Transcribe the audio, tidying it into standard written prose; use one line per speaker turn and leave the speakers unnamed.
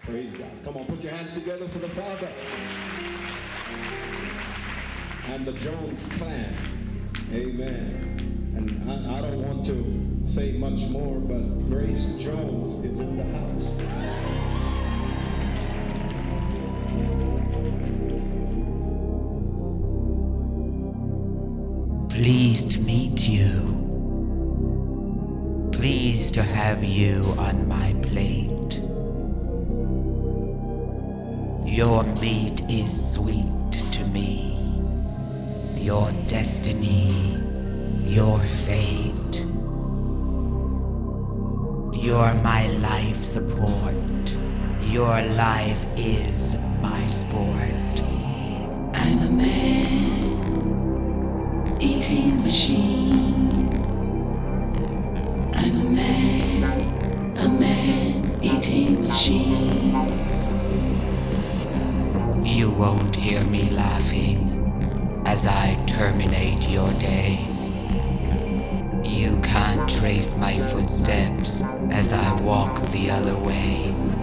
Praise God. Come on, put your hands together for the Father and the Jones clan. Amen. And I don't want to say much more, but Grace Jones is in the house.
Pleased to meet you. Pleased to have you on my plate. Your meat is sweet to me. Your destiny, your fate. You're my life support. Your life is my sport.
I'm a man eating machine. I'm a man eating machine.
You won't hear me laughing as I terminate your day. You can't trace my footsteps as I walk the other way.